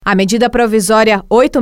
A medida provisória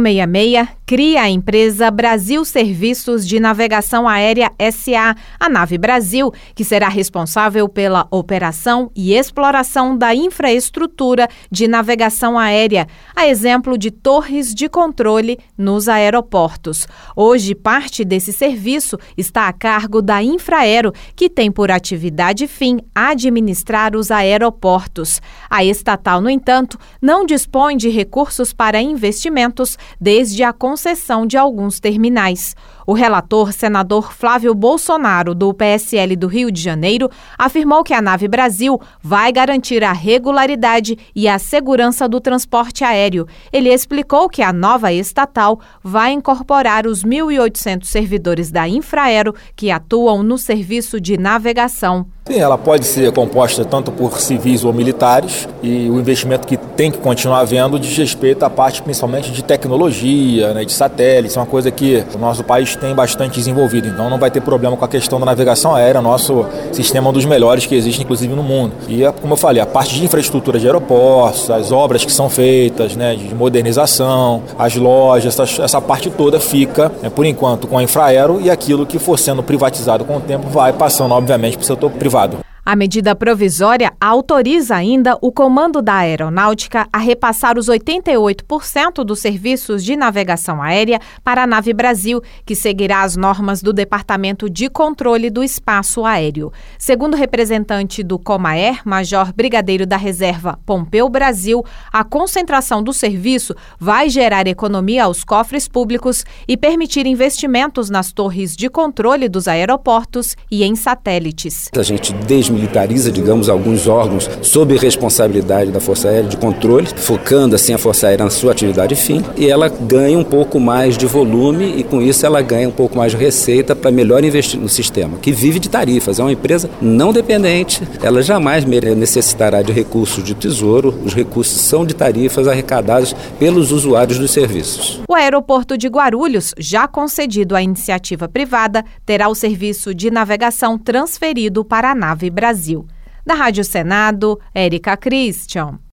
866 cria a empresa Brasil Serviços de Navegação Aérea S.A., a Nave Brasil, que será responsável pela operação e exploração da infraestrutura de navegação aérea, a exemplo de torres de controle nos aeroportos. Hoje, parte desse serviço está a cargo da Infraero, que tem por atividade fim administrar os aeroportos. A estatal, no entanto, não dispõe de recursos para investimentos desde a concessão de alguns terminais. O relator, senador Flávio Bolsonaro, do PSL do Rio de Janeiro, afirmou que a Nave Brasil vai garantir a regularidade e a segurança do transporte aéreo. Ele explicou que a nova estatal vai incorporar os 1.800 servidores da Infraero que atuam no serviço de navegação. Sim, ela pode ser composta tanto por civis ou militares, e o investimento que tem que continuar havendo diz respeito à parte principalmente de tecnologia, de satélites, é uma coisa que o nosso país tem bastante desenvolvido, então não vai ter problema com a questão da navegação aérea. Nosso sistema é um dos melhores que existe, inclusive, no mundo. E, como eu falei, a parte de infraestrutura de aeroportos, as obras que são feitas, de modernização, as lojas, essa parte toda fica, por enquanto, com a Infraero, e aquilo que for sendo privatizado com o tempo vai passando, obviamente, para o setor privado. A medida provisória autoriza ainda o Comando da Aeronáutica a repassar os 88% dos serviços de navegação aérea para a Nave Brasil, que seguirá as normas do Departamento de Controle do Espaço Aéreo. Segundo o representante do Comaer, Major Brigadeiro da Reserva Pompeu Brasil, a concentração do serviço vai gerar economia aos cofres públicos e permitir investimentos nas torres de controle dos aeroportos e em satélites. A gente desmilitariza, digamos, alguns órgãos sob responsabilidade da Força Aérea de controle, focando assim a Força Aérea na sua atividade fim, e ela ganha um pouco mais de volume e com isso ela ganha um pouco mais de receita para melhor investir no sistema, que vive de tarifas. É uma empresa não dependente, ela jamais necessitará de recursos de tesouro, os recursos são de tarifas arrecadadas pelos usuários dos serviços. O aeroporto de Guarulhos, já concedido à iniciativa privada, terá o serviço de navegação transferido para a Nave Brasil. Da Rádio Senado, Érica Christian.